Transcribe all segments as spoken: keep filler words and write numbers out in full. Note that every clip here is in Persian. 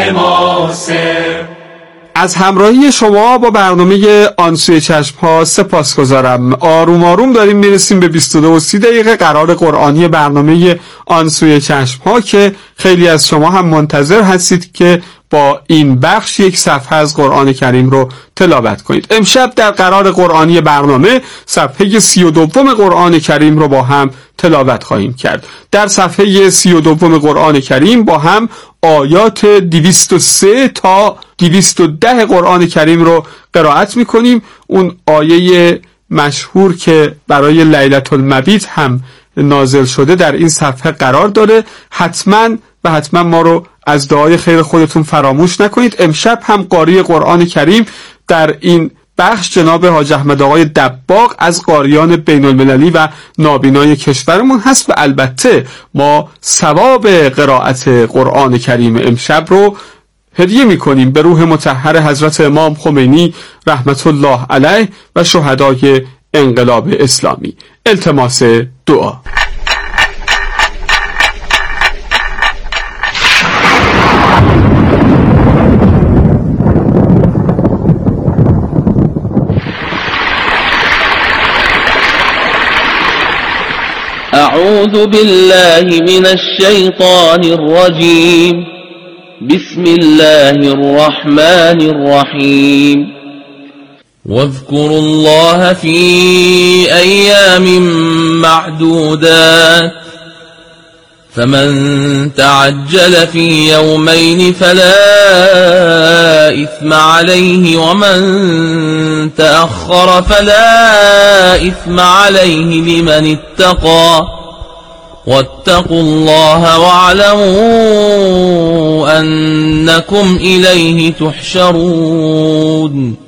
موسم. از همراهی شما با برنامه آن سوی چشم‌ها سپاسگزارم. آروم آروم داریم میرسیم به بیست و دو و سی دقیقه قرار قرآنی برنامه آن سوی چشم‌ها که خیلی از شما هم منتظر هستید که با این بخش یک صفحه از قرآن کریم رو تلاوت کنید. امشب در قرار قرآنی برنامه صفحه سی و دوم قرآن کریم رو با هم تلاوت خواهیم کرد. در صفحه سی و دوم قرآن کریم با هم آیات دویست و سه تا دویست و ده قرآن کریم رو قرائت میکنیم. اون آیه مشهور که برای لیلة المبیت هم نازل شده در این صفحه قرار داره. حتما و حتما ما رو از دعای خیر خودتون فراموش نکنید. امشب هم قاری قرآن کریم در این بخش جناب حاج احمد آقای دباغ از قاریان بین المللی و نابینای کشورمون هست و البته ما ثواب قرائت قرآن کریم امشب رو هدیه میکنیم به روح مطهر حضرت امام خمینی رحمت الله علیه و شهدای انقلاب اسلامی. التماس دعا. أعوذ بالله من الشيطان الرجيم. بسم الله الرحمن الرحيم. واذكروا الله في أيام معدودات فمن تعجل في يومين فلا إثم عليه ومن تأخر فلا إثم عليه لمن اتقى واتقوا الله واعلموا أنكم إليه تحشرون.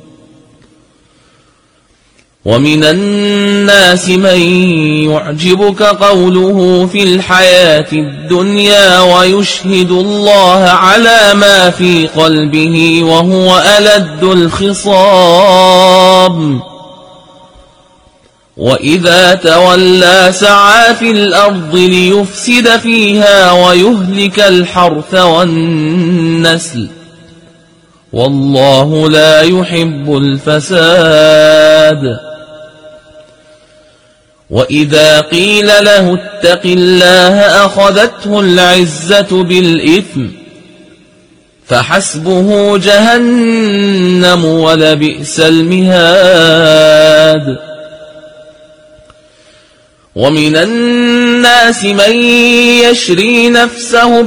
ومن الناس من يعجبك قوله في الحياة الدنيا ويشهد الله على ما في قلبه وهو ألد الخصام وإذا تولى سعى في الأرض ليفسد فيها ويهلك الحرث والنسل والله لا يحب الفساد. وإذا قيل له اتق الله أخذته العزة بالإثم فحسبه جهنم ولبئس المهاد. ومن الناس من يشري نفسه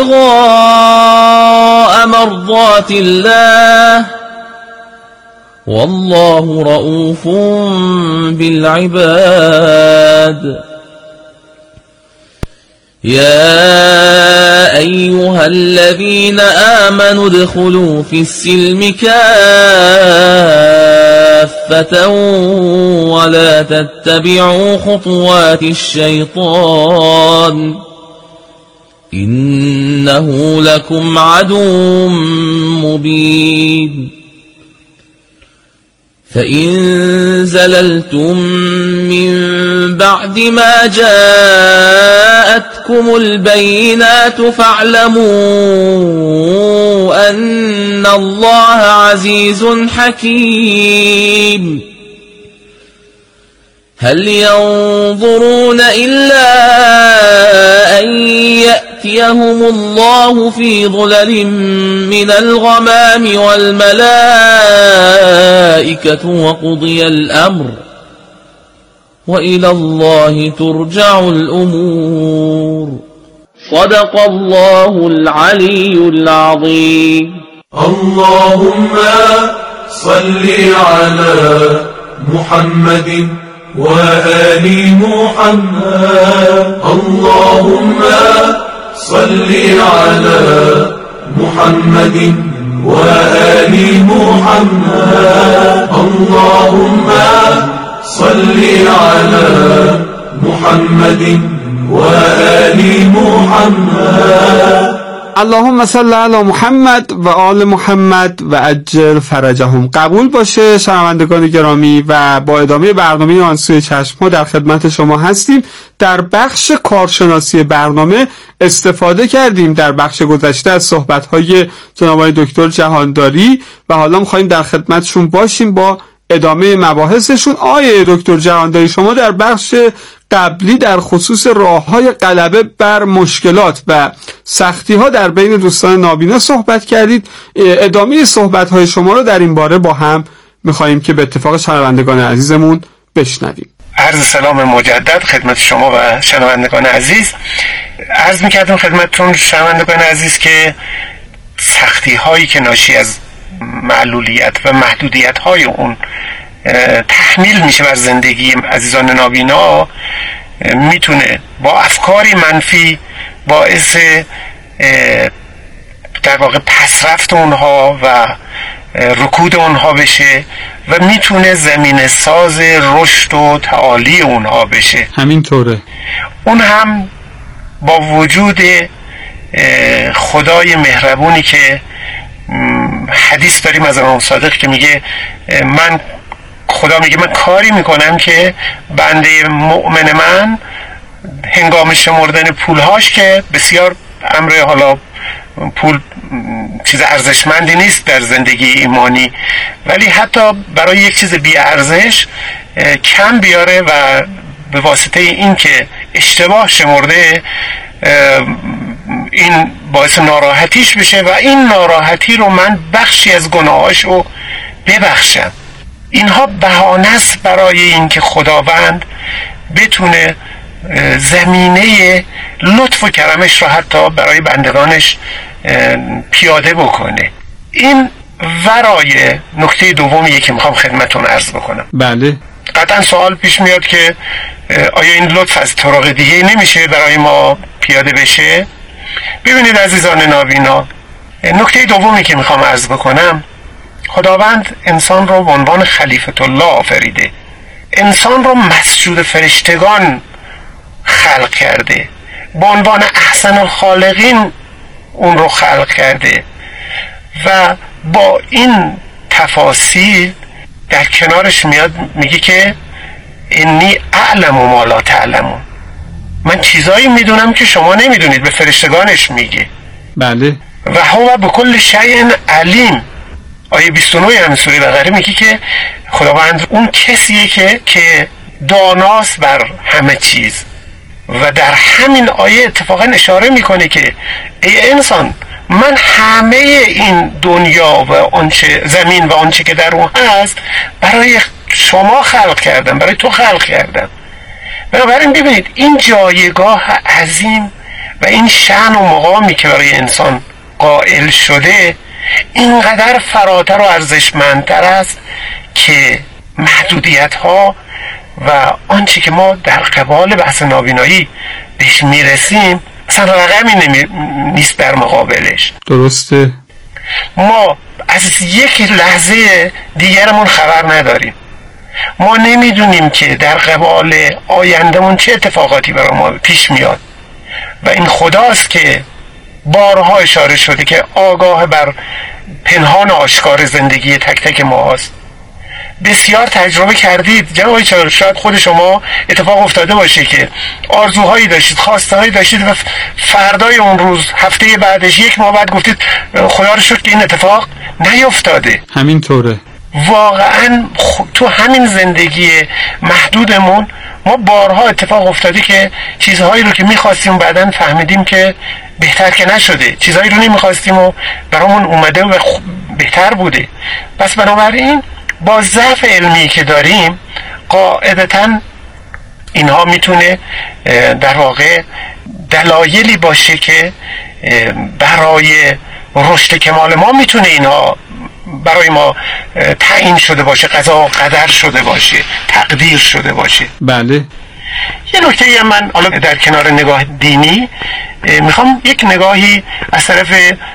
ابتغاء مرضات الله والله رؤوف بالعباد. يا أيها الذين آمنوا ادخلوا في السلم كافة ولا تتبعوا خطوات الشيطان إنه لكم عدو مبين. فإن زللتم من بعد ما جاءتكم البينات فاعلموا أن الله عزيز حكيم. هل ينظرون إلا أن يأتيهم الله في ظلل من الغمام والملائكة وقضي الأمر وإلى الله ترجع الأمور. صدق الله العلي العظيم. اللهم صل على محمد وآل محمد. اللهم صل على محمد وآل محمد. اللهم صل على محمد وآل محمد. اللهم صل علی محمد و آل محمد و عجل فرجهم. قبول باشه شنوندگان گرامی و با ادامه برنامه آن سوی چشم ها در خدمت شما هستیم. در بخش کارشناسی برنامه استفاده کردیم در بخش گذشته از صحبت‌های جناب آقای دکتر جهانداری و حالا می‌خوایم در خدمتشون باشیم با ادامه مباحثشون. آقای دکتر جهانداری، شما در بخش قبلی در خصوص راه‌های غلبه بر مشکلات و سختی‌ها در بین دوستان نابینا صحبت کردید. ادامه صحبت‌های شما رو در این باره با هم می‌خوایم که به اتفاق شنوندگان عزیزمون بشنویم. عرض سلام مجدد خدمت شما و شنوندگان عزیز. عرض می‌کردم خدمتتون شنوندگان عزیز که سختی‌هایی که ناشی از معلولیت و محدودیت‌های اون تحمیل میشه بر زندگی عزیزان نابینا میتونه با افکاری منفی باعث در واقع پسرفت اونها و رکود اونها بشه و میتونه زمینه ساز رشد و تعالی اونها بشه. همینطوره. اون هم با وجود خدای مهربونی که حدیث داریم از امام صادق که میگه من خدا میگه من کاری میکنم که بنده مؤمن من هنگام شمردن پولهاش که بسیار امر حالا پول چیز ارزشمندی نیست در زندگی ایمانی، ولی حتی برای یک چیز بی ارزش کم بیاره و به واسطه این که اشتباه شمرده این باعث ناراحتیش بشه و این ناراحتی رو من بخشی از گناهاش رو ببخشم. اینها بهانه است برای این که خداوند بتونه زمینه لطف و کرمش رو حتی برای بندگانش پیاده بکنه. این ورای نکته دومیه که میخوام خدمتون عرض بکنم. بله. قطعا سوال پیش میاد که آیا این لطف از طرق دیگه نمیشه برای ما پیاده بشه؟ ببینید عزیزان نابینا، نکته دومی که میخوام عرض بکنم، خداوند انسان رو به عنوان خلیفت الله آفریده، انسان رو مسجود فرشتگان خلق کرده، به عنوان احسن الخالقین اون رو خلق کرده و با این تفاصیل در کنارش میاد میگه که انی اعلم و ما لا تعلمون، من چیزایی میدونم که شما نمیدونید، به فرشتگانش میگه. بله. و هو بكل شیء علیم. آیه بیست و نه همین سوره بقره میگه که خداوند اون کسیه که که داناست بر همه چیز و در همین آیه اتفاقا اشاره میکنه که ای انسان، من همه این دنیا و آنچه زمین و آنچه که در اون هست برای شما خلق کردم، برای تو خلق کردم. بنابراین ببینید این جایگاه عظیم و این شأن و مقامی که برای انسان قائل شده اینقدر فراتر و ارزشمندتر است که محدودیت ها و آنچه که ما در قبال بحث نابینایی بهش میرسیم اصلا رقمی نمی... نیست در مقابلش. درسته. ما از یک لحظه دیگرمون خبر نداریم، ما نمیدونیم که در قبال آیندهمون چه اتفاقاتی برای ما پیش میاد و این خداست که بارها اشاره شده که آگاه بر پنهان آشکار زندگی تک تک ما هست. بسیار تجربه کردید جناب آقای، شاید خود شما اتفاق افتاده باشه که آرزوهایی داشتید، خواستهایی داشتید و فردای اون روز، هفته بعدش، یک ماه بعد گفتید خدا رو شکر که این اتفاق نیفتاده. همینطوره. واقعا تو همین زندگی محدودمون ما بارها اتفاق افتاده که چیزهایی رو که میخواستیم بعداً فهمیدیم که بهتر که نشده، چیزهایی رو نمیخواستیم و برامون اومده و بهتر بوده. پس بنابراین با ضعف علمی که داریم قاعدتاً اینها میتونه در واقع دلایلی باشه که برای رشد کمال ما میتونه اینها برای ما تعیین شده باشه، قضا و قدر شده باشه، تقدیر شده باشه. بله. یه نکته هم من حالا در کنار نگاه دینی میخوام یک نگاهی از طرف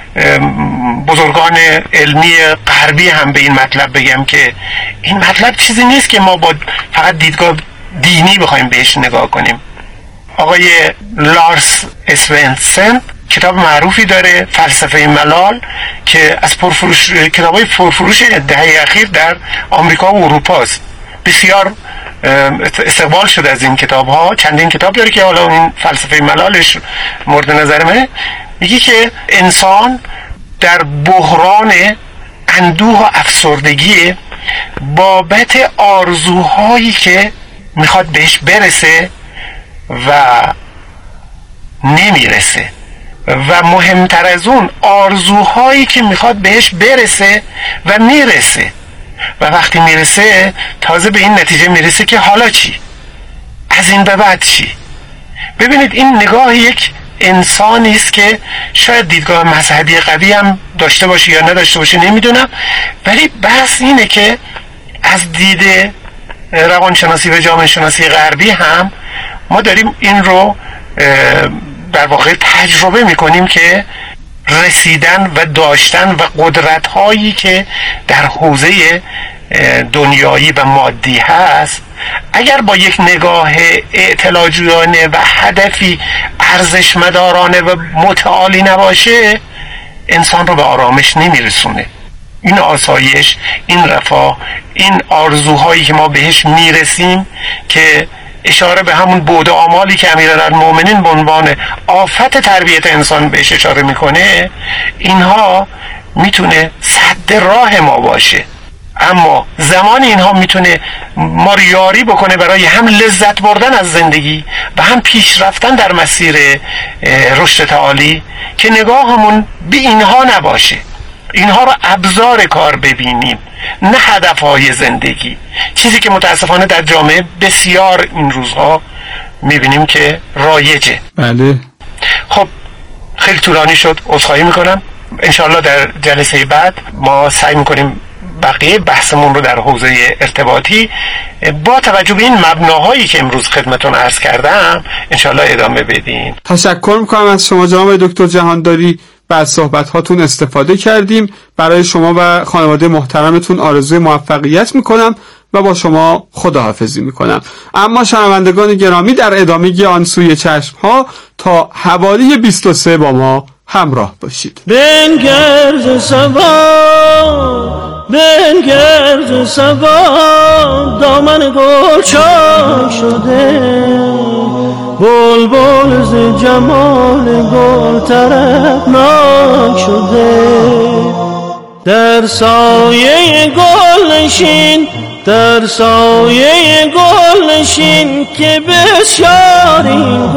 بزرگان علمی غربی هم به این مطلب بگم که این مطلب چیزی نیست که ما با فقط دیدگاه دینی بخوایم بهش نگاه کنیم. آقای لارس اسونسن کتاب معروفی داره، فلسفه ملال، که از پرفروش کتابای پرفروش دهه اخیر در آمریکا و اروپا است. بسیار استقبال شده از این کتاب ها. چندین کتاب داره که حالا این فلسفه ملالش مورد نظر منه. میگه که انسان در بحران اندوه و افسردگی بابت آرزوهایی که میخواد بهش برسه و نمیرسه، و مهمتر از اون آرزوهایی که میخواد بهش برسه و میرسه، و وقتی میرسه تازه به این نتیجه میرسه که حالا چی؟ از این به بعد چی؟ ببینید این نگاه یک انسانی است که شاید دیدگاه مذهبی قوی هم داشته باشه یا نداشته باشه نمیدونم، ولی بحث اینه که از دید روانشناسی و جامعه شناسی غربی هم ما داریم این رو در واقع تجربه میکنیم که رسیدن و داشتن و قدرت هایی که در حوزه دنیایی و مادی هست، اگر با یک نگاه اعتلاجویانه و هدفی ارزشمدارانه و متعالی نباشه، انسان رو به آرامش نمیرسونه. این آسایش، این رفاه، این آرزوهایی که ما بهش میرسیم که اشاره به همون بعد آمالی که امیرالمومنین به عنوان آفت تربیت انسان بهش اشاره میکنه، اینها میتونه سد راه ما باشه، اما زمان اینها میتونه ما رو یاری بکنه برای هم لذت بردن از زندگی و هم پیش رفتن در مسیر رشد تعالی که نگاهمون به اینها نباشه، اینها رو ابزار کار ببینیم نه هدفهای زندگی، چیزی که متاسفانه در جامعه بسیار این روزها میبینیم که رایجه. بله. خب خیلی طولانی شد، عذرخواهی میکنم. انشاءالله در جلسه بعد ما سعی میکنیم بقیه بحثمون رو در حوزه ارتباطی با توجه به این مبناهایی که امروز خدمتون عرض کردم انشاءالله ادامه بدیم. تشکر میکنم از شما جناب دکتر جهانداری و از صحبت هاتون استفاده کردیم. برای شما و خانواده محترمتون آرزوی موفقیت میکنم و با شما خداحافظی میکنم. اما شنوندگان گرامی در ادامه آن سوی چشم ها تا حوالی بیست و سه با ما همراه باشید. بنگرد سبا بنگرد سبا دامن گل چاک شده، بلبل ز جمال گل طربناک شده، در سایه گل نشین در سایه گل نشین که بسیار این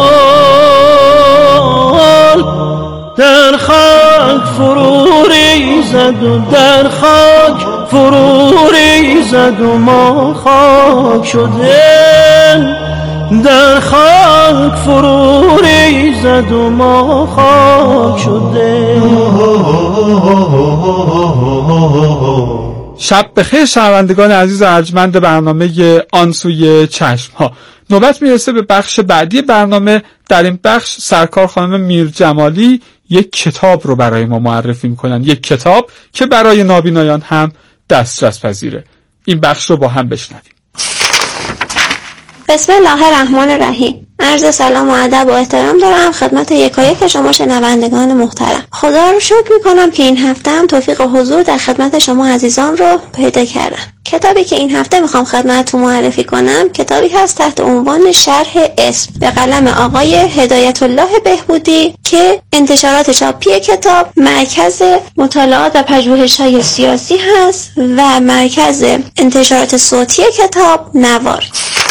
گل در خاک فرو ریزد و در خاک فرو ریزد و ما خاک شده، در خاک فرو ریزد و ما خاک شده. شب بخیر شنوندگان عزیز ارجمند برنامه آن سوی چشم ها. نوبت میرسه به بخش بعدی برنامه. در این بخش سرکار خانم میرجمالی یک کتاب رو برای ما معرفی میکنن، یک کتاب که برای نابینایان هم دسترس پذیره. این بخش رو با هم بشنویم. بسم الله الرحمن الرحیم. عرض سلام و ادب و احترام دارم خدمت یکایک شما شنوندگان محترم. خدا رو شکر میکنم که این هفته هم توفیق حضور در خدمت شما عزیزان رو پیدا کردم. کتابی که این هفته میخوام خدمتتون معرفی کنم کتابی هست تحت عنوان شرح اسم به قلم آقای هدایت الله بهبودی که انتشارات چاپی کتاب مرکز مطالعات و پژوهش‌های سیاسی هست و مرکز انتشارات صوتی کتاب نوار.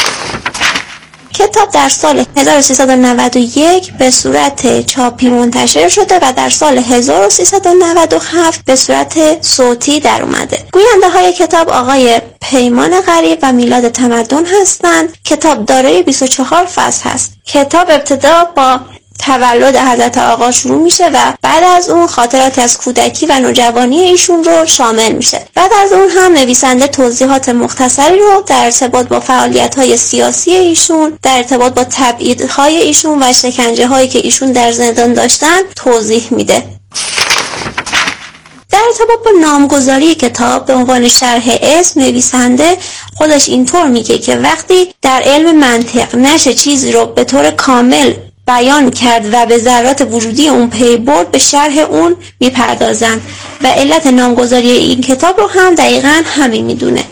کتاب در سال هزار و سیصد و نود و یک به صورت چاپی منتشر شده و در سال هزار و سیصد و نود و هفت به صورت صوتی در اومده. گوینده های کتاب آقای پیمان غریب و میلاد تمدن هستند. کتاب دارای بیست و چهار فصل هست. کتاب ابتدا با تولد حضرت آقا شروع میشه و بعد از اون خاطرات از کودکی و نوجوانی ایشون رو شامل میشه. بعد از اون هم نویسنده توضیحات مختصری رو در ارتباط با فعالیت‌های سیاسی ایشون، در ارتباط با تبعیدهای ایشون و شکنجه‌هایی که ایشون در زندان داشتن توضیح میده. در ارتباط با نامگذاری کتاب به عنوان شرح اسم نویسنده خودش اینطور میگه که وقتی در علم منطق نشه چیزی رو به طور کامل بیان کرد و به ذرات وجودی اون پی برد به شرح اون میپردازن و علت نامگذاری این کتاب رو هم دقیقاً همین میدونه.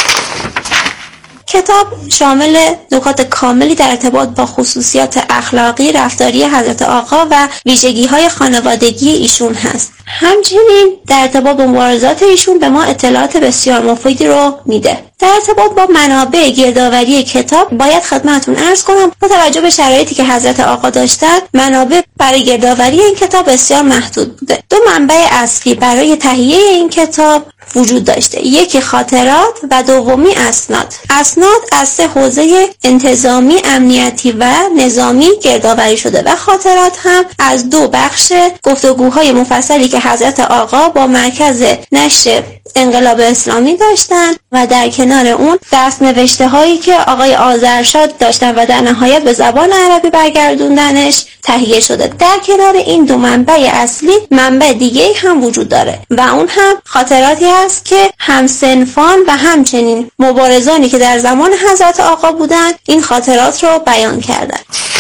کتاب شامل نکات کاملی در ارتباط با خصوصیات اخلاقی رفتاری حضرت آقا و ویژگی‌های خانوادگی ایشون هست. همچنین در ارتباط با مبارزات ایشون به ما اطلاعات بسیار مفیدی رو میده. در ارتباط با منابع گردآوری کتاب باید خدمتتون عرض کنم با توجه به شرایطی که حضرت آقا داشتن منابع برای گردآوری این کتاب بسیار محدود بوده. دو منبع اصلی برای تهیه این کتاب وجود داشته، یکی خاطرات و دومی اسناد. اسناد از سه حوزه انتظامی، امنیتی و نظامی گردآوری شده و خاطرات هم از دو بخش گفتگوهای مفصلی که حضرت آقا با مرکز نشر انقلاب اسلامی داشتن و در کنار اون دست نوشته هایی که آقای آذرشاد داشتن و در نهایت به زبان عربی برگردوندنش تهیه شده. در کنار این دو منبع اصلی منبع دیگه هم وجود داره و اون هم خاطراتی هست که همسنفان و همچنین مبارزانی که در زمان حضرت آقا بودن این خاطرات رو بیان کردن.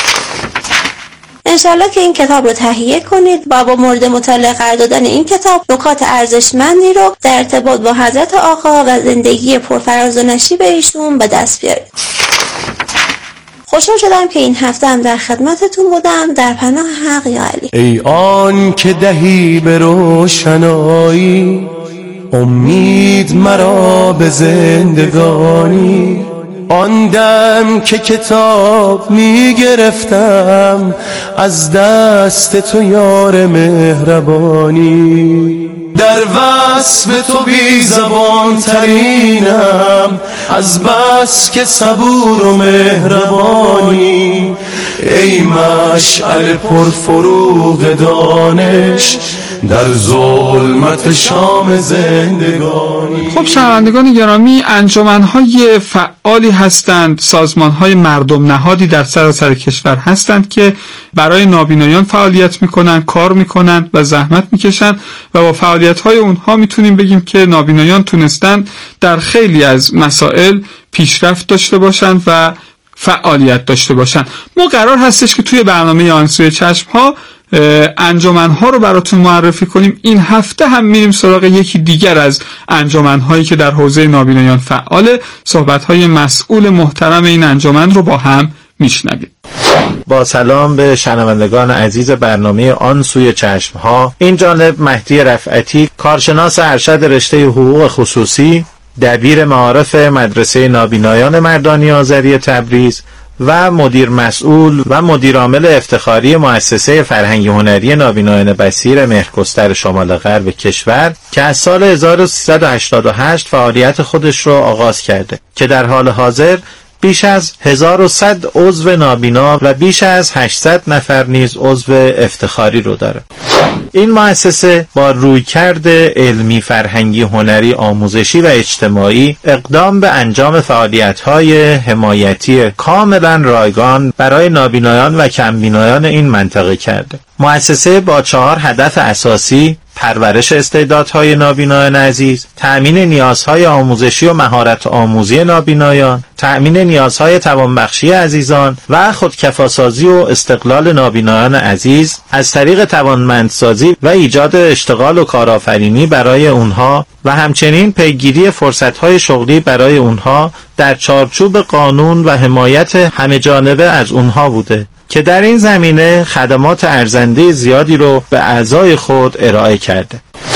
انشالله که این کتاب رو تهیه کنید و با مورد مطالعه قرار دادن این کتاب نکات ارزشمندی رو در ارتباط با حضرت آقا و زندگی پرفراز و نشیب ایشون به دست بیارید. خوشحال شدم که این هفته هم در خدمتتون بودم. در پناه حق یا علی. ای آن که دهی به روشنایی امید مرا به زندگانی، آن دم که کتاب می گرفتم از دست تو یار مهربانی، در وصف تو بی زبان ترینم از بس که صبور و مهربانی، ای مشعل پرفروغ دانش در ظلمت شام زندگانی. خب شنوندگان گرامی، انجمن‌های فعالی هستند، سازمان‌های مردم نهادی در سراسر کشور هستند که برای نابینایان فعالیت میکنن، کار میکنن و زحمت میکشن و با فعالیت‌های اونها میتونیم بگیم که نابینایان تونستن در خیلی از مسائل پیشرفت داشته باشن و فعالیت داشته باشن. ما قرار هستش که توی برنامه آن سوی چشم‌ها انجمن‌ها رو براتون معرفی کنیم. این هفته هم میریم سراغ یکی دیگر از انجمن‌هایی که در حوزه نابینایان فعاله. صحبت‌های مسئول محترم این انجمن رو با هم میشنویم. با سلام به شنوندگان عزیز برنامه آن سوی چشم‌ها. این جانب مهدی رفعتی، کارشناس ارشد رشته حقوق خصوصی، دبیر معارف مدرسه نابینایان مردانی آذری تبریز و مدیر مسئول و مدیر عامل افتخاری مؤسسه فرهنگی هنری نابینایان بصیر مهرگستر شمال غرب کشور که از سال هزار و سیصد و هشتاد و هشت فعالیت خودش را آغاز کرده که در حال حاضر بیش از هزار و صد عضو نابینا و بیش از هشتصد نفر نیز عضو افتخاری رو داره. این مؤسسه با رویکرد علمی، فرهنگی، هنری، آموزشی و اجتماعی اقدام به انجام فعالیت‌های حمایتی کاملا رایگان برای نابینایان و کمبینایان این منطقه کرده. مؤسسه با چهار هدف اساسی: پرورش استعدادهای نابینایان عزیز، تأمین نیازهای آموزشی و مهارت آموزی نابینایان، تأمین نیازهای توانبخشی عزیزان و خودکفاسازی و استقلال نابینایان عزیز از طریق توانمندسازی و ایجاد اشتغال و کارآفرینی برای اونها و همچنین پیگیری فرصتهای شغلی برای اونها در چارچوب قانون و حمایت همه جانبه از اونها بوده که در این زمینه خدمات ارزنده زیادی رو به اعضای خود ارائه کرده.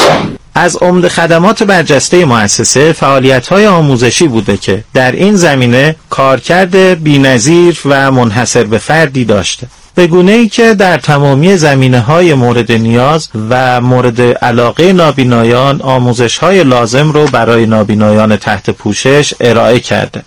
از عمده خدمات برجسته مؤسسه فعالیت‌های آموزشی بوده که در این زمینه کارکرد بی‌نظیر و منحصر به فردی داشته، به گونه‌ای که در تمامی زمینه‌های مورد نیاز و مورد علاقه نابینایان آموزش‌های لازم رو برای نابینایان تحت پوشش ارائه کرده.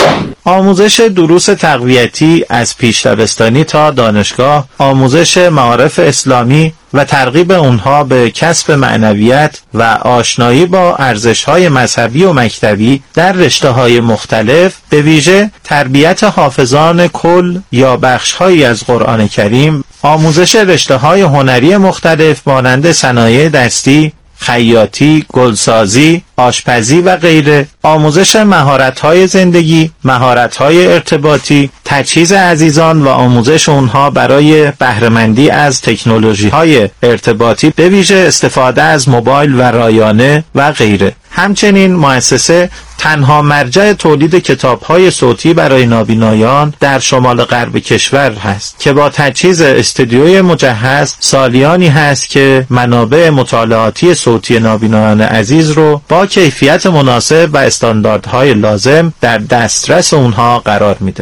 آموزش دروس تقویتی از پیش دبستانی تا دانشگاه، آموزش معارف اسلامی و ترغیب اونها به کسب معنویت و آشنایی با ارزش‌های مذهبی و مکتبی در رشته‌های مختلف، به ویژه تربیت حافظان کل یا بخش‌هایی از قرآن کریم، آموزش رشته‌های هنری مختلف مانند صنایع دستی، خیاطی، گلسازی، آشپزی و غیره، آموزش مهارت‌های زندگی، مهارت‌های ارتباطی، تجهیز عزیزان و آموزش اونها برای بهره‌مندی از تکنولوژی‌های ارتباطی به ویژه استفاده از موبایل و رایانه و غیره. همچنین مؤسسه تنها مرجع تولید کتاب‌های صوتی برای نابینایان در شمال غرب کشور هست که با تجهیز استودیوی مجهز سالیانی هست که منابع مطالعاتی صوتی نابینایان عزیز رو با کیفیت مناسب و استانداردهای لازم در دسترس اونها قرار میده.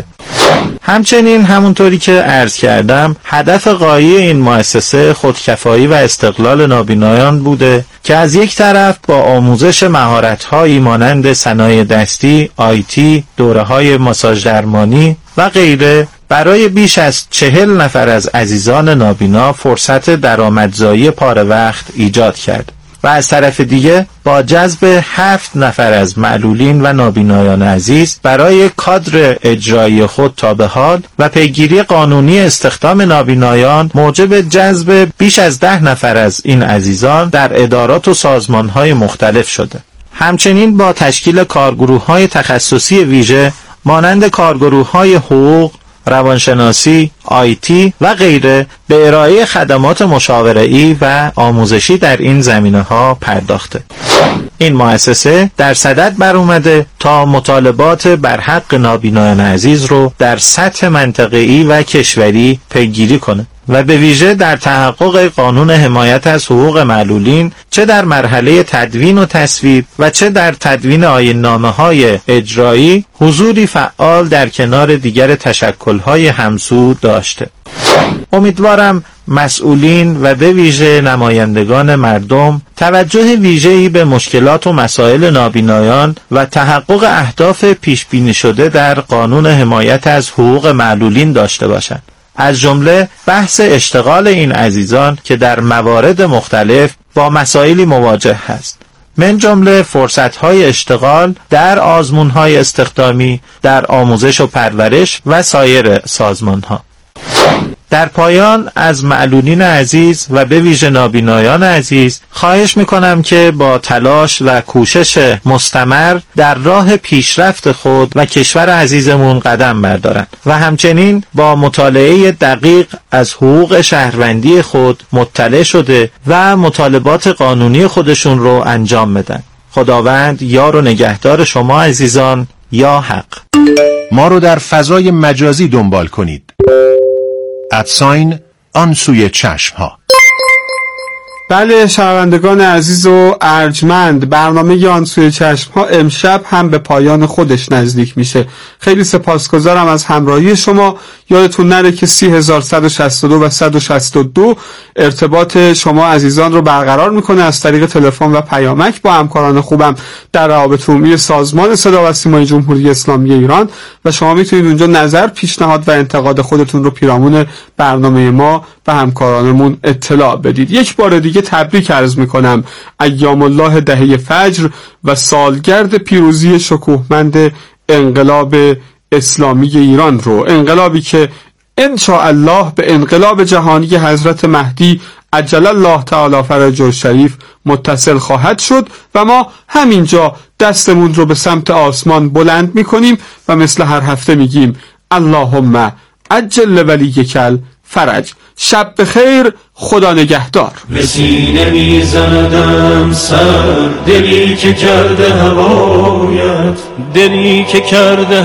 همچنین همونطوری که عرض کردم هدف غایی این مؤسسه خودکفایی و استقلال نابینایان بوده که از یک طرف با آموزش مهارت‌هایی مانند صنایع دستی، آیتی، دوره‌های ماساژ درمانی و غیره برای بیش از چهل نفر از عزیزان نابینا فرصت درآمدزایی پاره وقت ایجاد کرد و از طرف دیگه با جذب هفت نفر از معلولین و نابینایان عزیز برای کادر اجرایی خود تا به حال و پیگیری قانونی استخدام نابینایان موجب جذب بیش از ده نفر از این عزیزان در ادارات و سازمان‌های مختلف شده. همچنین با تشکیل کارگروه‌های تخصصی ویژه مانند کارگروه‌های حقوق، روانشناسی، آیتی و غیره به ارائه خدمات مشاوره‌ای و آموزشی در این زمینه‌ها پرداخته. این مؤسسه در صدد بر اومده تا مطالبات برحق نابینایان عزیز رو در سطح منطقه‌ای و کشوری پیگیری کنه و به ویژه در تحقق قانون حمایت از حقوق معلولین چه در مرحله تدوین و تصویب و چه در تدوین آیین‌نامه‌های اجرایی حضوری فعال در کنار دیگر تشکل‌های همسو داشته. امیدوارم مسئولین و به ویژه نمایندگان مردم توجه ویژه‌ای به مشکلات و مسائل نابینایان و تحقق اهداف پیش بینی شده در قانون حمایت از حقوق معلولین داشته باشند، از جمله بحث اشتغال این عزیزان که در موارد مختلف با مسائلی مواجه هست، من جمله فرصت‌های اشتغال در آزمون‌های استخدامی، در آموزش و پرورش و سایر سازمان‌ها. در پایان از معلولین عزیز و به ویژه نابینایان عزیز خواهش میکنم که با تلاش و کوشش مستمر در راه پیشرفت خود و کشور عزیزمون قدم بردارند و همچنین با مطالعه دقیق از حقوق شهروندی خود مطلع شده و مطالبات قانونی خودشون رو انجام بدن. خداوند یار و نگهدار شما عزیزان. یا حق. ما رو در فضای مجازی دنبال کنید. ادساین آن سوی چشم ها. بله شنوندگان عزیز و ارجمند، برنامه آن سوی چشم ها امشب هم به پایان خودش نزدیک میشه. خیلی سپاسگزارم از همراهی شما. یادتون نره که سی هزار صد و شصت و دو و صد و شصت و دو ارتباط شما عزیزان رو برقرار میکنه از طریق تلفن و پیامک با همکاران خوبم در روابط عمومی سازمان صدا و سیمای جمهوری اسلامی ایران و شما میتونید اونجا نظر، پیشنهاد و انتقاد خودتون رو پیرامون برنامه ما و همکارانمون اطلاع بدید. یک بار دیگه تبریک عرض میکنم ایام الله دهه فجر و سالگرد پیروزی شکوهمند انقلاب اسلامی ایران رو، انقلابی که انشاءالله به انقلاب جهانی حضرت مهدی عجل الله تعالی فرجه الشریف متصل خواهد شد و ما همینجا دستمون رو به سمت آسمان بلند میکنیم و مثل هر هفته میگیم اللهم عجل ولیکل فرج. شب بخیر، خدا نگهدار. به سینه میزندم سر، دلی که کرده هوایت، دلی که کرده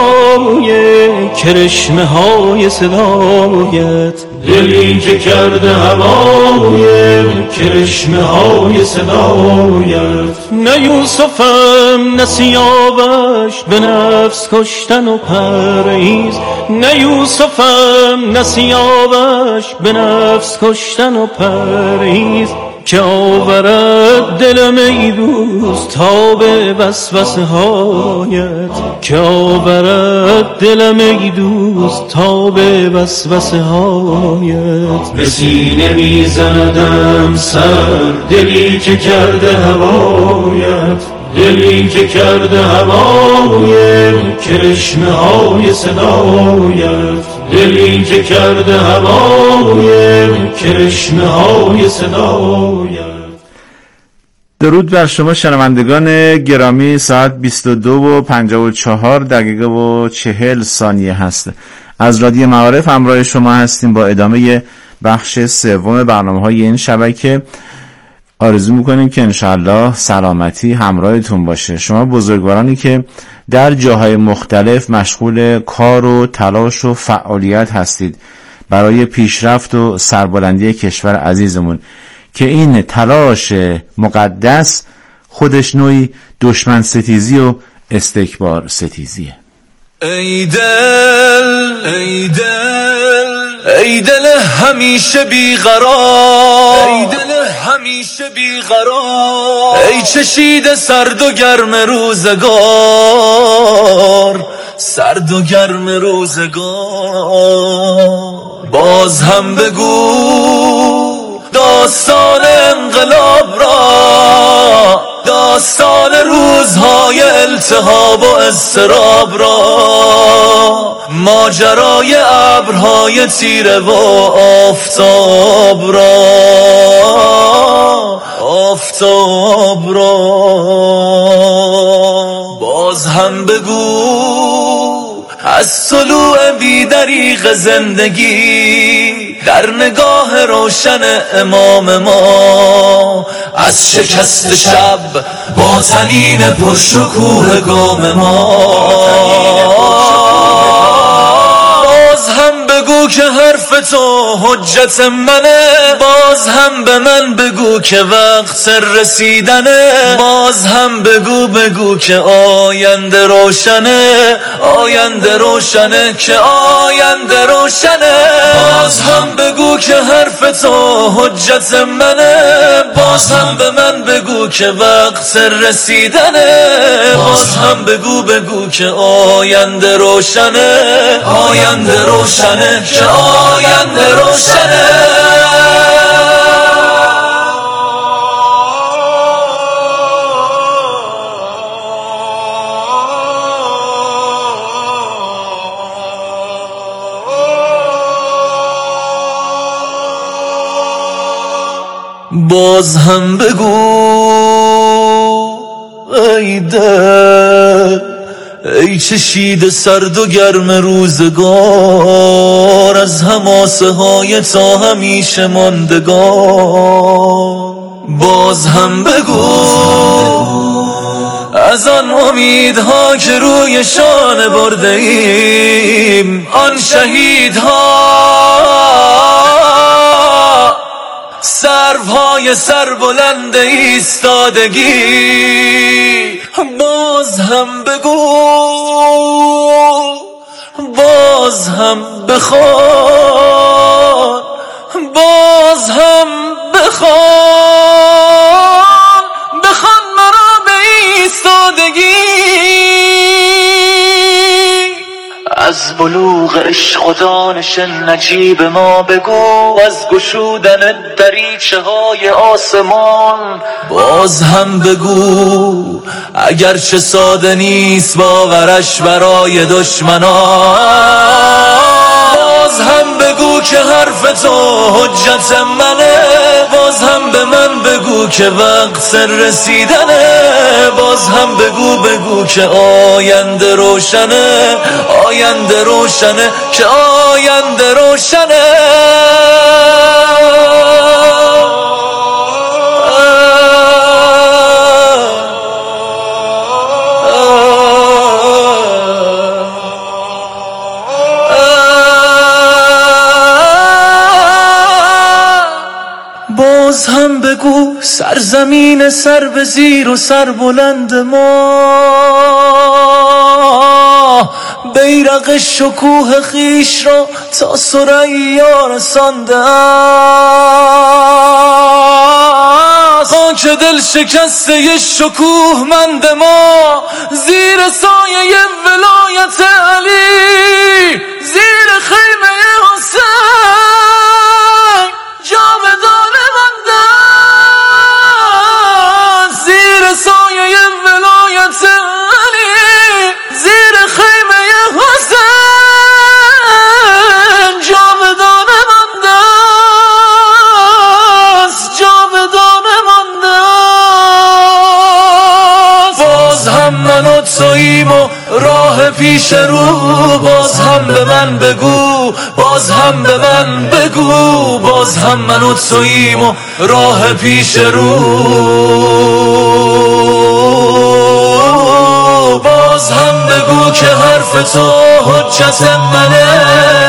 هوای کرشمه های صدایت، دلی که کرده هوای کرشمه های صدایت. نه یوسفم نه سیاوش به نفس کشتن و پرهیز، نه یوسفم نه سیاوش به نفس کشتن و پرهیز، که آورد دلم ای دوست تا به وسوسه هایت، که آورد دلم ای دوست تا به وسوسه هایت. به سینه میزندم سر، دلی که کرده هوایت، دلی که کرده هوای کرشمه های صدایت، دلی که کرده هوای کرشمه های صدایت. درود بر شما شنوندگان گرامی. ساعت بیست و دو و پنجاه و چهار دقیقه و چهل ثانیه هست. از رادیو معارف همراه شما هستیم با ادامه بخش سوم برنامه‌های این شبکه. آرزو میکنیم که انشاءالله سلامتی همراهتون باشه. شما بزرگوارانی که در جاهای مختلف مشغول کار و تلاش و فعالیت هستید برای پیشرفت و سربلندی کشور عزیزمون که این تلاش مقدس خودش نوعی دشمن ستیزی و استکبار ستیزیه. ای دل ای دل ای دل همیشه بیقرار، ای دل همیشه بیقرار، ای چشیده سرد و گرم روزگار، سرد و گرم روزگار. باز هم بگو داستان انقلاب را، داستان روزهای التهاب و اضطراب را، ماجرای ابرهای تیره و آفتاب را، آفتاب را. باز هم بگو از طلوع بی‌دریغ زندگی در نگاه روشن امام ما، از شکست شب با طنین پرشکوه گام ما. باز هم بگو که حرف تو حجت منه، باز هم به من بگو که وقت رسیدنه، باز هم بگو بگو که آینده روشنه، آینده روشنه، که آینده روشنه. باز هم بگو که حرف تو حجت منه، باز هم به من بگو که وقت رسیدنه، باز هم بگو بگو که آینده روشنه، آینده روشنه، که آینده روشنه. باز هم بگو ای دل ای چشیده سرد و گرم روزگار، از حماسه های تا همیشه ماندگار. باز هم بگو از آن امیدها که روی شانه برده ایم، آن شهیدها سروهای سربلند ایستادگی. باز هم بگو، باز هم بخوان، باز هم بخوان، بخوان مرا به ایستادگی. از بلوغ عشق و دانش نجیب ما بگو، از گشودن دریچه های آسمان. باز هم بگو اگرچه ساده نیست باورش برای دشمنان. باز هم بگو که حرف تو حجت منه، باز هم به من بگو که وقت رسیدنه، باز هم بگو بگو که آینده روشنه، آینده روشنه، که آینده روشنه. باز هم بگو سرزمین سر به زیر و سر بلند ما، بیرق شکوه خیش را تا ثریا رسانده است. خاک دل شکسته شکوه مند ما، زیر سایه ولایت علی، زیر خیمه حسین جاودانه مانده است. زیر سایه ولایت علی، زیر خیمه حسین جاودانه مانده است، جاودانه مانده است. توییم و راه پیش رو. باز هم به من بگو، باز هم به من بگو، باز هم من و توییم و راه پیش رو. باز هم بگو که حرف تو حجت منه،